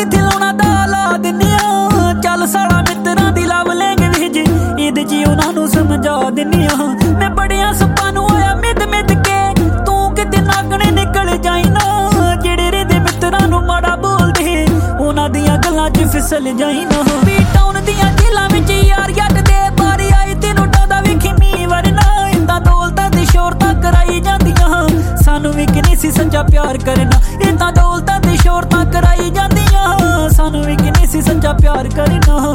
ਕਿੱਥੇ ਲਾਉਣਾ ਦਾ ਲਾ ਦਿੰਨੀਆਂ। ਚੱਲ ਸਾਲਾ ਮਿੱਤਰਾਂ ਦੀ ਲਵ ਲੈਂਗਵੇਜ ਇਹਦੇ 'ਚ ਉਹਨਾਂ ਨੂੰ ਸਮਝਾ ਦਿੰਨੀਆਂ। ਮੈਂ ਬੜਿਆਂ ਸੱਪਾਂ ਨੂੰ ਆਇਆ ਮਿੱਧ ਕੇ, ਤੂੰ ਕਿਤੇ ਨਾਗਣੇ ਨਿਕਲ ਜਾਈ ਨਾ। ਜਿਹੜੇ ਰਹਿੰਦੇ ਮਿੱਤਰਾਂ ਨੂੰ ਮਾੜਾ ਬੋਲਦੇ ਉਹਨਾਂ ਦੀਆਂ ਗੱਲਾਂ 'ਚ ਫਿਸਲ ਜਾਈ ਨਾ। ਵੀ ਟਾਊਨ ਦੀਆਂ ਜੇਲਾਂ ਵਿੱਚ ਯਾਰ ਜੱਟ ਦੇ ਬਾਰੇ ਆਏ ਤੈਨੂੰ ਡਾਉਂਦਾ ਵੇਖੀ ਮੀਂਹ ਵਰਨਾ। ਏਦਾਂ ਦੌਲਤਾਂ ਤੇ ਸ਼ੋਹਰਤਾਂ ਕਰਾਈ ਜਾਂਦੀਆਂ, ਸਾਨੂੰ ਵੀ ਕਿ ਨਹੀਂ ਸੀ ਸੱਚਾ ਪਿਆਰ ਕਰਨਾ। ਏਦਾਂ ਦੌਲਤਾਂ ਤੇ ਸ਼ੋਹਰਤਾਂ ਕਰਾਈ ਜਾਂਦੀਆਂ, ਸਾਨੂੰ ਵੀ ਕਿ ਨਹੀਂ ਸੀ ਸੱਚਾ ਪਿਆਰ ਕਰਨਾ।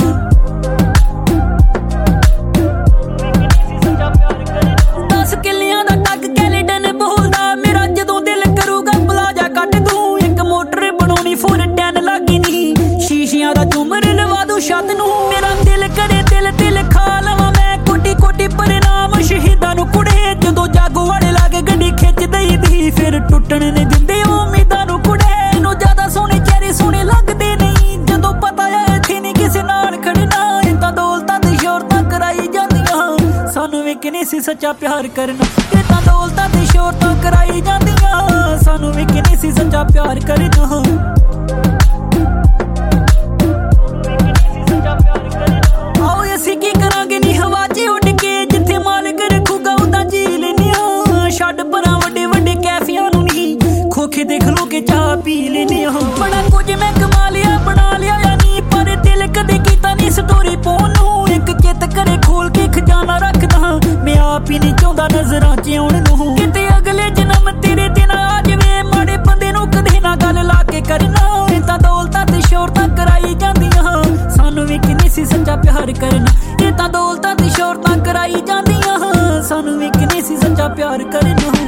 10 ਕਿੱਲਿਆਂ ਦਾ ਟੱਕ ਕੈਨੇਡਨ ਬੋਲਦਾ ਮੇਰਾ, ਜਦੋਂ ਦਿਲ ਕਰੂਗਾ ਪਲਾਜਾ ਕੱਟ ਦੂੰ। ਇੱਕ ਮੋਟਰ ਬਣਾਉਣੀ 410 ਲੱਗੀ ਨਹੀਂ, ਸ਼ੀਸ਼ਿਆਂ ਦਾ ਝੁੰਮਰ ਲਵਾ ਦੂੰ ਛੱਤ ਨੂੰ। ਮੇਰਾ ਦਿਲ ਕਰੇ ਦਿਲ ਖਾ ਲਵਾਂ ਮੈਂ, ਕੋਟੀ ਕੋਟੀ ਪ੍ਰਣਾਮ ਸ਼ਹੀਦਾਂ ਨੂੰ ਕੁੜੇ। ਜਦੋਂ ਜਾਗੋ ਵਾਲੇ ਲਾ ਕੇ ਗੱਡੀ ਖਿੱਚ ਦਈਦੀ, ਫਿਰ ਟੁੱਟਣ ਨੇ ਦਿੰਦੇ ਉਮੀਦਾਂ ਨੂੰ ਕੁੜੇ। ਨੂੰ ਜ਼ਿਆਦਾ ਸੋਹਣੇ ਚਿਹਰੇ ਸੋਹਣੇ ਲੱਗਦੇ ਨਹੀਂ, ਜਦੋਂ ਪਤਾ ਆ ਇੱਥੇ ਨਹੀਂ ਕਿਸੇ ਨਾਲ ਖੜਨਾ। ਏਦਾਂ ਦੌਲਤਾਂ ਤੇ ਸ਼ੋਹਰਤਾਂ ਕਰਾਈ ਜਾਂਦੀਆਂ, ਸਾਨੂੰ ਵੀ ਕਿ ਨਹੀਂ ਸੀ ਸੱਚਾ ਪਿਆਰ ਕਰਨਾ। ਏਦਾਂ ਦੌਲਤਾਂ ਤੇ ਸ਼ੋਹਰਤਾਂ ਕਰਾਈ ਜਾਂਦੀਆਂ, ਸਾਨੂੰ ਵੀ ਕਿ ਨਹੀਂ ਸੀ ਸੱਚਾ ਪਿਆਰ ਕਰਨਾ। ਆਓ ਅਸੀਂ ਕੀ ਕਰਾਂਗੇ ਨੀ ਹਵਾ 'ਚ ਉੱਡ ਕੇ, ਜਿੱਥੇ ਮਾਲਕ ਰੱਖੂਗਾ ਉਦਾਂ ਜੀ ਲੈਂਦੇ। ਛੱਡ ਪਰਾਂ ਵੱਡੇ ਵੱਡੇ ਕੈਫਿਆਂ ਨੂੰ ਨਹੀਂ, ਖੋਖੇ ਦੇਖ ਲੋ ਕੇ ਚਾਹ ਪੀ ਲੈਂਦੇ। ਬੜਾ ਕੁਝ ਮੈਂ ਕਮਾ ਲਿਆ ਬਣਾ ਲਿਆ ਨੀ, ਪਰ ਦਿਲ ਕਦੇ ਕੀਤਾ ਨੀ ਸਟੋਰੀ ਪਾਉਣ ਨੂੰ। ਇੱਕ ਚਿੱਤ ਕਰੇ ਖੋਲ ਕੇ ਖਜ਼ਾਨਾ ਰੱਖਦਾ, ਮੈਂ ਆਪ ਹੀ ਨਹੀਂ ਚਾਹੁੰਦਾ ਨਜ਼ਰਾਂ 'ਚ ਆਉਣ ਨੂੰ। ਕਿਤੇ ਅਗਲੇ ਜਨਮ ਤੇਰੇ ਦਿਨ ਆ ਜਾਵੇ, ਮਾੜੇ ਬੰਦੇ ਨੂੰ ਕਦੇ ਨਾ ਗੱਲ ਲਾ ਕੇ ਕਰਨਾ। ਏਦਾਂ ਦੌਲਤਾਂ ਤੇ ਸ਼ੋਹਰਤਾਂ ਕਰਾਈ ਜਾਂਦੀਆਂ, ਸਾਨੂੰ ਵੀ ਕਿ ਨਹੀਂ ਸੀ ਸੱਚਾ ਪਿਆਰ ਕਰਨਾ। ਏਦਾਂ ਦੌਲਤਾਂ ਤੇ ਸ਼ੋਹਰਤਾਂ ਕਰਾਈ ਜਾਂਦੀਆਂ, ਸਾਨੂੰ ਵੀ ਕਿ ਨਹੀਂ ਸੀ ਸੱਚਾ ਪਿਆਰ ਕਰਨਾ।